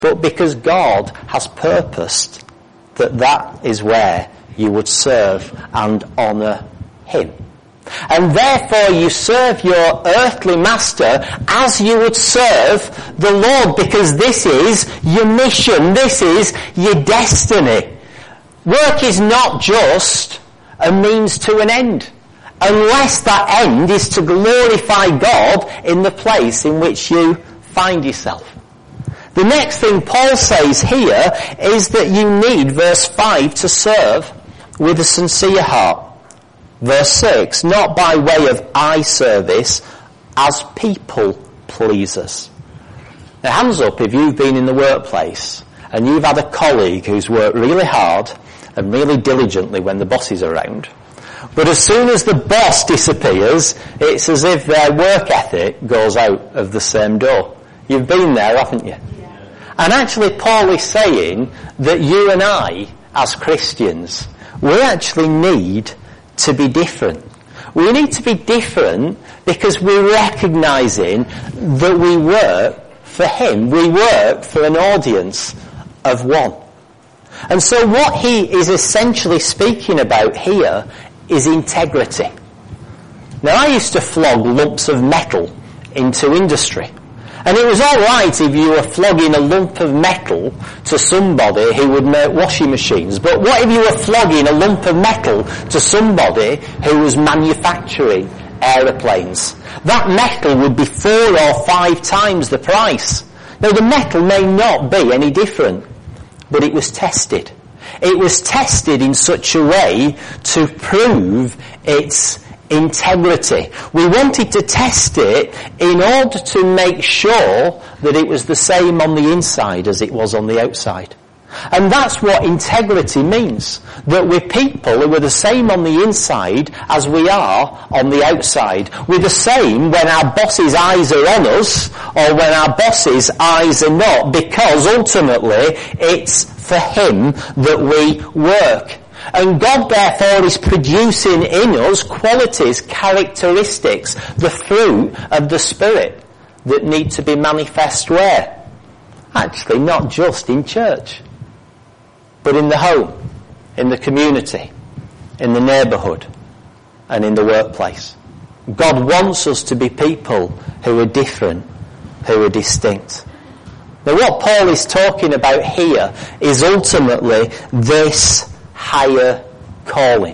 but because God has purposed that is where you would serve and honour him. And therefore you serve your earthly master as you would serve the Lord, because this is your mission, this is your destiny. Work is not just a means to an end, unless that end is to glorify God in the place in which you find yourself. The next thing Paul says here is that you need, verse 5, to serve with a sincere heart. Verse 6, not by way of eye service as people pleasers. Now hands up if you've been in the workplace and you've had a colleague who's worked really hard and really diligently when the boss is around, but as soon as the boss disappears, it's as if their work ethic goes out of the same door. You've been there, haven't you? And actually Paul is saying that you and I, as Christians, we actually need to be different. We need to be different because we're recognising that we work for him. We work for an audience of one. And so what he is essentially speaking about here is integrity. Now I used to flog lumps of metal into industry. And it was all right if you were flogging a lump of metal to somebody who would make washing machines. But what if you were flogging a lump of metal to somebody who was manufacturing aeroplanes? That metal would be 4 or 5 times the price. Now the metal may not be any different, but it was tested. It was tested in such a way to prove its integrity. We wanted to test it in order to make sure that it was the same on the inside as it was on the outside. And that's what integrity means. That we're people who are the same on the inside as we are on the outside. We're the same when our boss's eyes are on us or when our boss's eyes are not, because ultimately it's for him that we work. And God therefore is producing in us qualities, characteristics, the fruit of the Spirit that need to be manifest where? Actually not just in church, but in the home, in the community, in the neighbourhood, and in the workplace. God wants us to be people who are different, who are distinct. Now what Paul is talking about here is ultimately this higher calling.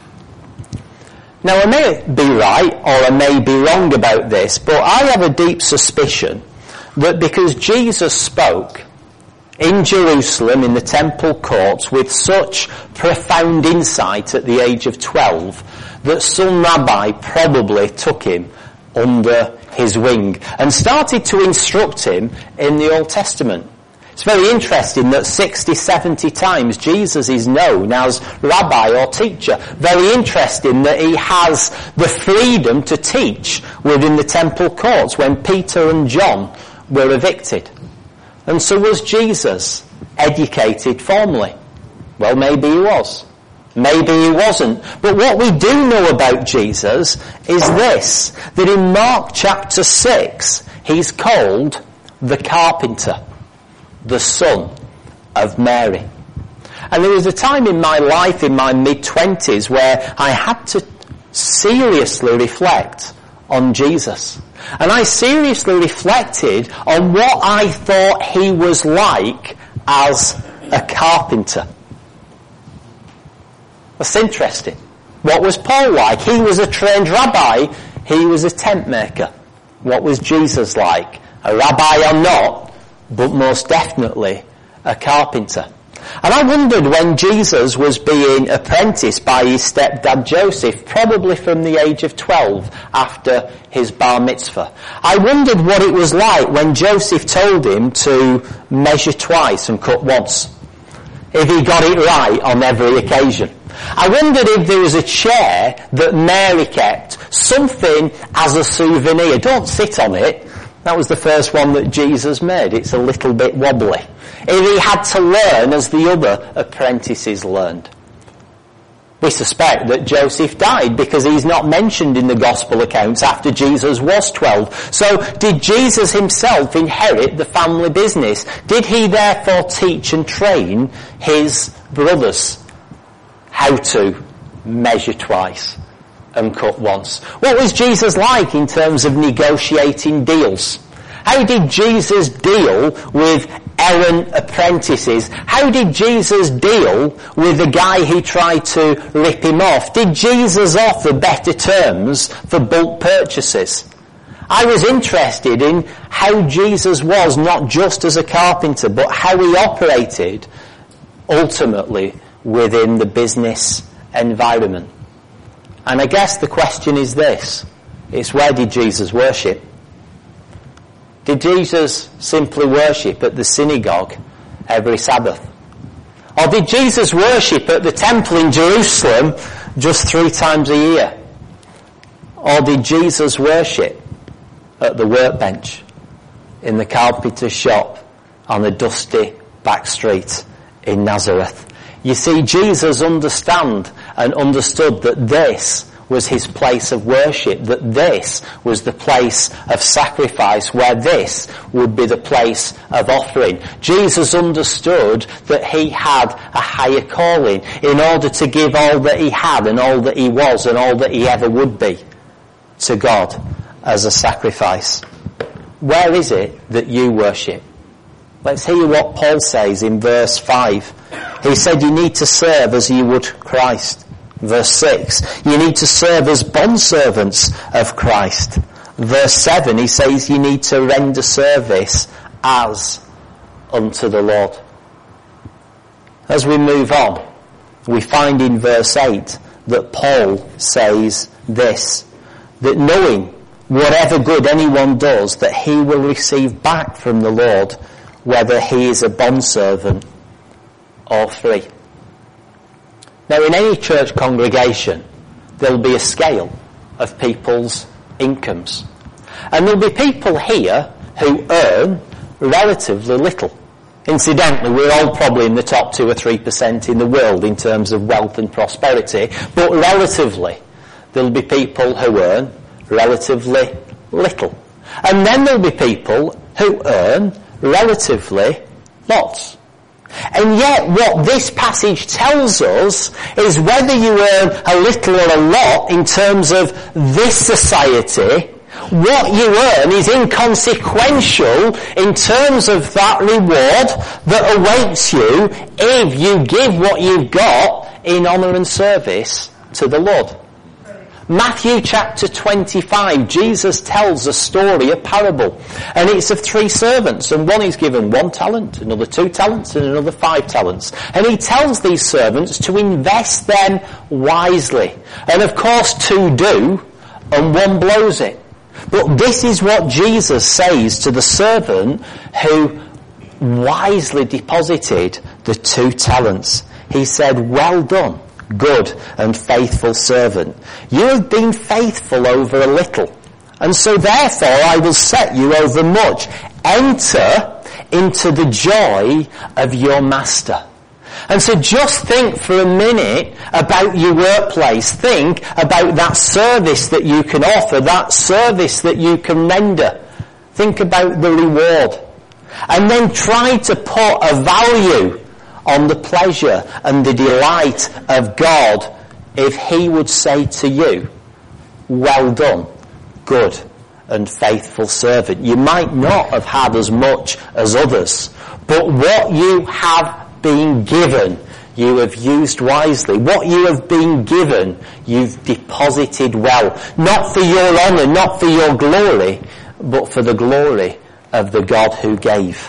Now I may be right or I may be wrong about this, but I have a deep suspicion that because Jesus spoke in Jerusalem in the temple courts with such profound insight at the age of 12, that some rabbi probably took him under his wing and started to instruct him in the Old Testament. It's very interesting that 60, 70 times Jesus is known as rabbi or teacher. Very interesting that he has the freedom to teach within the temple courts when Peter and John were evicted. And so was Jesus educated formally? Well, maybe he was. Maybe he wasn't. But what we do know about Jesus is this, that in Mark chapter 6, he's called the carpenter, the son of Mary. And there was a time in my life, in my mid-20s, where I had to seriously reflect on Jesus. And I seriously reflected on what I thought he was like as a carpenter. That's interesting. What was Paul like? He was a trained rabbi. He was a tent maker. What was Jesus like? A rabbi or not, but most definitely a carpenter. And I wondered when Jesus was being apprenticed by his stepdad Joseph, probably from the age of 12 after his bar mitzvah. I wondered what it was like when Joseph told him to measure twice and cut once, if he got it right on every occasion. I wondered if there was a chair that Mary kept, something as a souvenir. Don't sit on it. That was the first one that Jesus made. It's a little bit wobbly. If he had to learn as the other apprentices learned. We suspect that Joseph died because he's not mentioned in the gospel accounts after Jesus was 12. So did Jesus himself inherit the family business? Did he therefore teach and train his brothers how to measure twice and cut once? What was Jesus like in terms of negotiating deals? How did Jesus deal with errant apprentices? How did Jesus deal with the guy who tried to rip him off? Did Jesus offer better terms for bulk purchases? I was interested in how Jesus was not just as a carpenter, but how he operated ultimately within the business environment. And I guess the question is this. It's, where did Jesus worship? Did Jesus simply worship at the synagogue every Sabbath? Or did Jesus worship at the temple in Jerusalem just 3 times a year? Or did Jesus worship at the workbench, in the carpenter's shop, on a dusty back street in Nazareth? You see, Jesus understood that this was his place of worship, that this was the place of sacrifice, where this would be the place of offering. Jesus understood that he had a higher calling in order to give all that he had and all that he was and all that he ever would be to God as a sacrifice. Where is it that you worship? Let's hear what Paul says in verse 5. He said you need to serve as you would Christ. Verse 6, you need to serve as bondservants of Christ. Verse 7, he says you need to render service as unto the Lord. As we move on, we find in verse 8 that Paul says this, that knowing whatever good anyone does, that he will receive back from the Lord, whether he is a bondservant or free. Now, in any church congregation, there'll be a scale of people's incomes. And there'll be people here who earn relatively little. Incidentally, we're all probably in the top 2 or 3% in the world in terms of wealth and prosperity, but relatively, there'll be people who earn relatively little. And then there'll be people who earn relatively lots. And yet what this passage tells us is whether you earn a little or a lot in terms of this society, what you earn is inconsequential in terms of that reward that awaits you if you give what you've got in honour and service to the Lord. Matthew chapter 25, Jesus tells a story, a parable, and it's of 3 servants, and one is given 1 talent, another 2 talents, and another 5 talents. And he tells these servants to invest them wisely. And of course 2 do, and 1 blows it. But this is what Jesus says to the servant who wisely deposited the 2 talents. He said, well done, good and faithful servant. You have been faithful over a little, and so therefore I will set you over much. Enter into the joy of your master. And so just think for a minute about your workplace. Think about that service that you can offer, that service that you can render. Think about the reward. And then try to put a value on the pleasure and the delight of God if he would say to you, well done, good and faithful servant. You might not have had as much as others, but what you have been given, you have used wisely. What you have been given, you've deposited well. Not for your honour, not for your glory, but for the glory of the God who gave.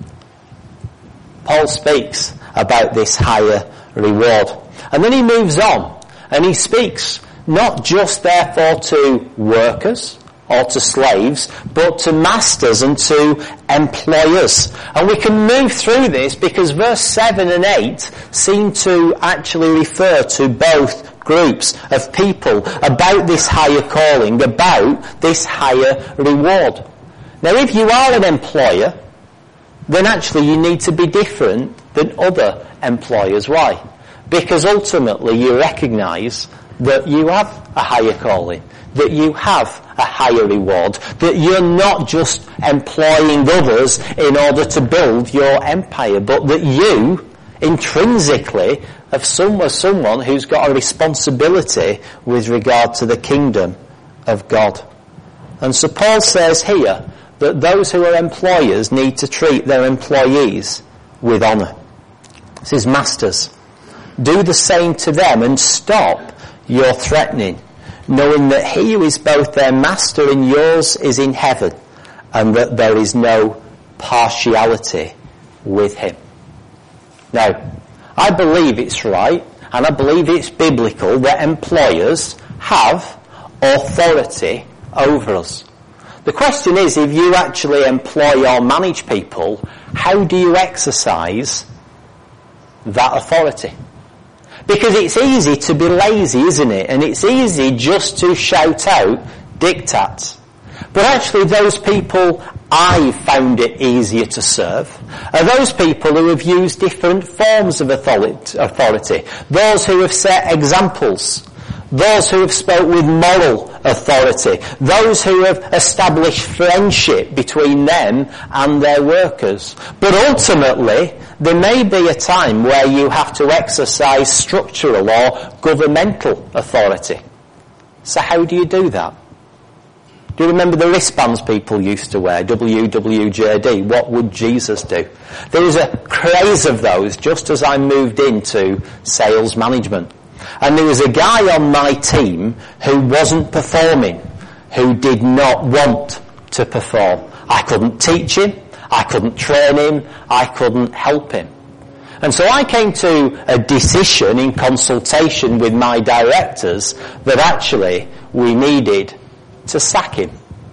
Paul speaks about this higher reward. And then he moves on and he speaks not just therefore to workers or to slaves, but to masters and to employers. And we can move through this because verse 7 and 8 seem to actually refer to both groups of people about this higher calling, about this higher reward. Now if you are an employer, then actually you need to be different than other employers. Why? because ultimately you recognise that you have a higher calling, that you have a higher reward, that you're not just employing others in order to build your empire, but that you intrinsically are someone who's got a responsibility with regard to the kingdom of God. And so Paul says here that those who are employers need to treat their employees with honour. It says, masters, do the same to them and stop your threatening, knowing that he who is both their master and yours is in heaven, and that there is no partiality with him. Now, I believe it's right, and I believe it's biblical, that employers have authority over us. The question is, if you actually employ or manage people, how do you exercise that authority? Because it's easy to be lazy, isn't it? And it's easy just to shout out diktats. But actually those people I found it easier to serve are those people who have used different forms of authority. Those who have set examples. Those who have spoke with moral authority. Those who have established friendship between them and their workers. But ultimately, there may be a time where you have to exercise structural or governmental authority. So how do you do that? Do you remember the wristbands people used to wear? WWJD. What would Jesus do? There was a craze of those just as I moved into sales management. And there was a guy on my team who wasn't performing, who did not want to perform. I couldn't teach him, I couldn't train him, I couldn't help him. And so I came to a decision in consultation with my directors that actually we needed to sack him.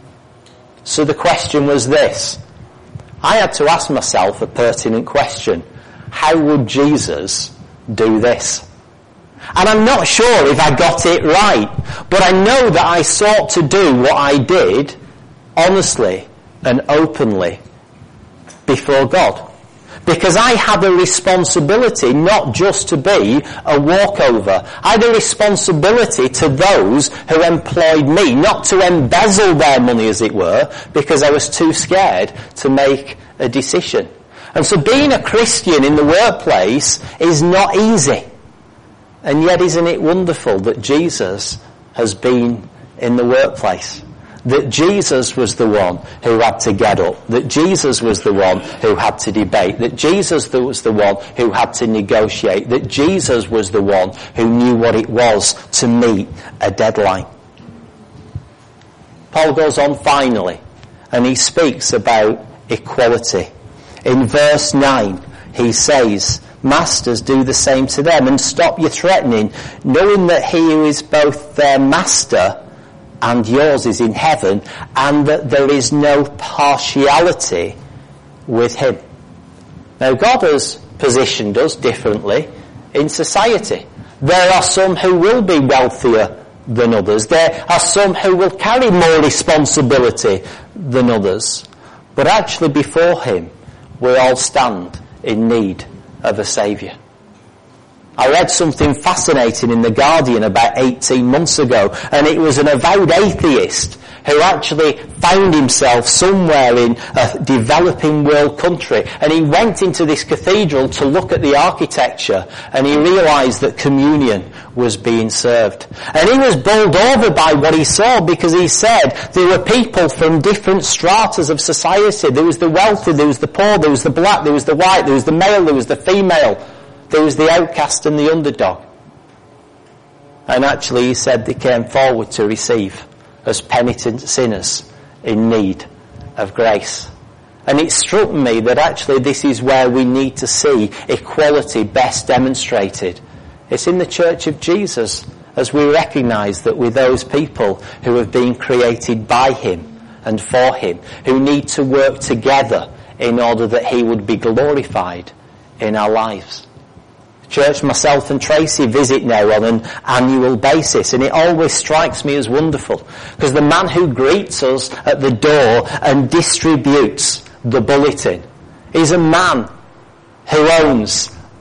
So the question was this. I had to ask myself a pertinent question. How would Jesus do this? And I'm not sure if I got it right, but I know that I sought to do what I did honestly and openly before God. Because I had a responsibility not just to be a walkover. I had a responsibility to those who employed me, not to embezzle their money as it were, because I was too scared to make a decision. And so being a Christian in the workplace is not easy. And yet isn't it wonderful that Jesus has been in the workplace? That Jesus was the one who had to get up. That Jesus was the one who had to debate. That Jesus was the one who had to negotiate. That Jesus was the one who knew what it was to meet a deadline. Paul goes on finally, and he speaks about equality. In verse 9, he says, masters, do the same to them and stop your threatening, knowing that he who is both their master and yours is in heaven, and that there is no partiality with him. Now God has positioned us differently in society. There are some who will be wealthier than others. There are some who will carry more responsibility than others. But actually before him, we all stand in need of a saviour. I read something fascinating in The Guardian about 18 months ago, and it was an avowed atheist who actually found himself somewhere in a developing world country, and he went into this cathedral to look at the architecture, and he realised that communion was being served. And he was bowled over by what he saw, because he said there were people from different stratas of society. There was the wealthy, there was the poor, there was the black, there was the white, there was the male, there was the female, there was the outcast and the underdog. And actually he said they came forward to receive as penitent sinners in need of grace. And it struck me that actually this is where we need to see equality best demonstrated. It's in the Church of Jesus, as we recognise that we're those people who have been created by him and for him, who need to work together in order that he would be glorified in our lives. Church, myself and Tracy visit now on an annual basis, and it always strikes me as wonderful, because the man who greets us at the door and distributes the bulletin is a man who owns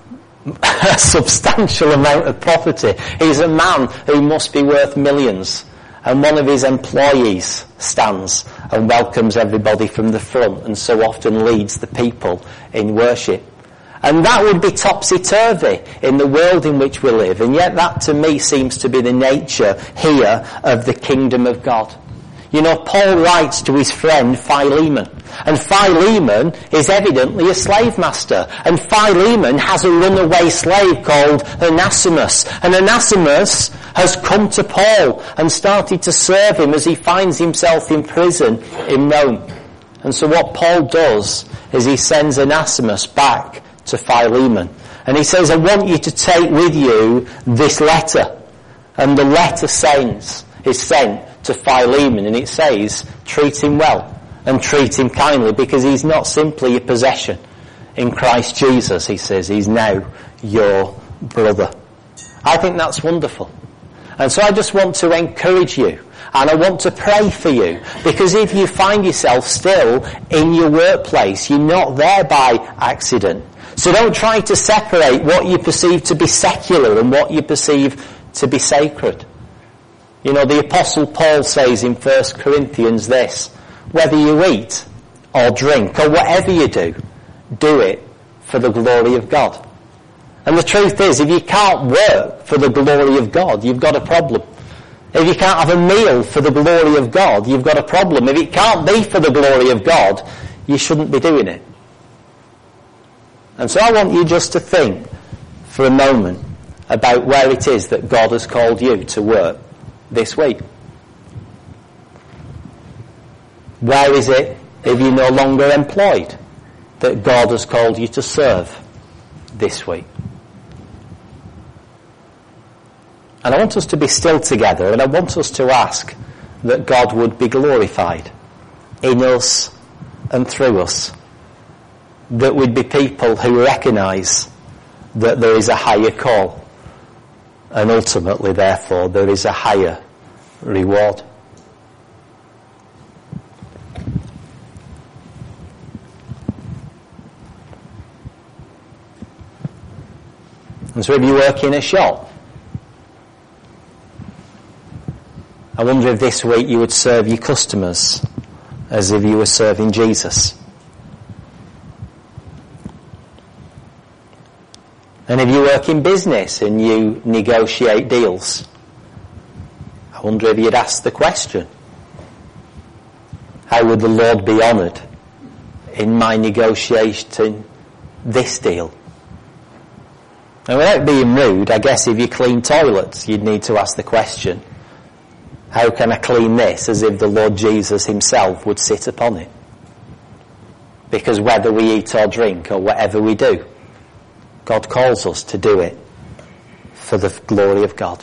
a substantial amount of property. He's a man who must be worth millions. And one of his employees stands and welcomes everybody from the front and so often leads the people in worship. And that would be topsy-turvy in the world in which we live. And yet that to me seems to be the nature here of the kingdom of God. You know, Paul writes to his friend Philemon. And Philemon is evidently a slave master. And Philemon has a runaway slave called Onesimus. And Onesimus has come to Paul and started to serve him as he finds himself in prison in Rome. And so what Paul does is he sends Onesimus back to Philemon. And he says, I want you to take with you this letter. And the letter is sent to Philemon, and it says, treat him well and treat him kindly, because he's not simply a possession. In Christ Jesus, he says, he's now your brother. I think that's wonderful. And so I just want to encourage you, and I want to pray for you, because if you find yourself still in your workplace, you're not there by accident. So don't try to separate what you perceive to be secular and what you perceive to be sacred. You know, the Apostle Paul says in 1 Corinthians this, whether you eat or drink or whatever you do it for the glory of God. And the truth is, if you can't work for the glory of God, you've got a problem. If you can't have a meal for the glory of God, you've got a problem. If it can't be for the glory of God, you shouldn't be doing it. And so I want you just to think for a moment about where it is that God has called you to work this week. Where is it, if you're no longer employed, that God has called you to serve this week? And I want us to be still together, and I want us to ask that God would be glorified in us and through us. That we'd be people who recognise that there is a higher call, and ultimately, therefore, there is a higher reward. And so if you work in a shop, I wonder if this week you would serve your customers as if you were serving Jesus. And if you work in business and you negotiate deals, I wonder if you'd ask the question, how would the Lord be honoured in my negotiating this deal? And without being rude, I guess if you clean toilets, you'd need to ask the question, how can I clean this as if the Lord Jesus himself would sit upon it? Because whether we eat or drink or whatever we do, God calls us to do it for the glory of God.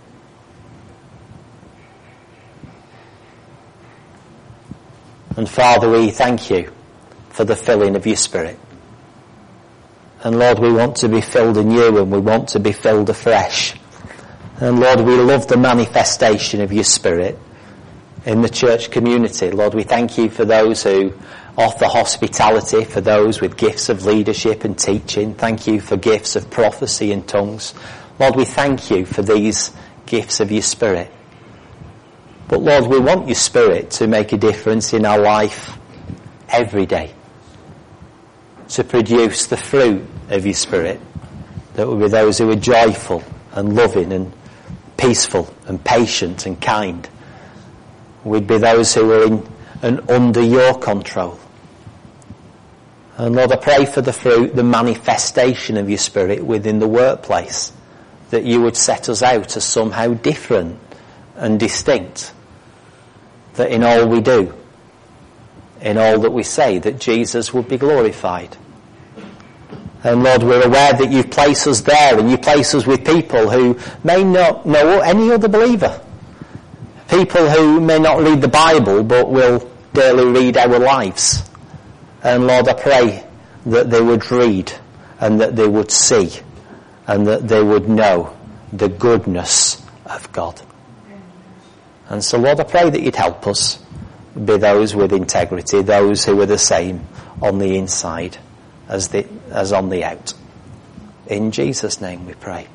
And Father, we thank you for the filling of your Spirit. And Lord, we want to be filled in you, and we want to be filled afresh. And Lord, we love the manifestation of your Spirit in the church community. Lord, we thank you for those who offer hospitality, for those with gifts of leadership and teaching. Thank you for gifts of prophecy and tongues. Lord, we thank you for these gifts of your Spirit. But Lord, we want your Spirit to make a difference in our life every day, to produce the fruit of your Spirit, that will be those who are joyful and loving and peaceful and patient and kind. We'd be those who are in and under your control. And Lord, I pray for the fruit, the manifestation of your Spirit within the workplace, that you would set us out as somehow different and distinct, that in all we do, in all that we say, that Jesus would be glorified. And Lord, we're aware that you place us there, and you place us with people who may not know any other believer. People who may not read the Bible, but will daily read our lives. And Lord, I pray that they would read, and that they would see, and that they would know the goodness of God. And so Lord, I pray that you'd help us be those with integrity, those who are the same on the inside as on the out. In Jesus' name we pray.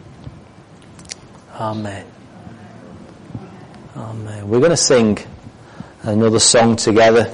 Amen. Amen. We're going to sing another song together.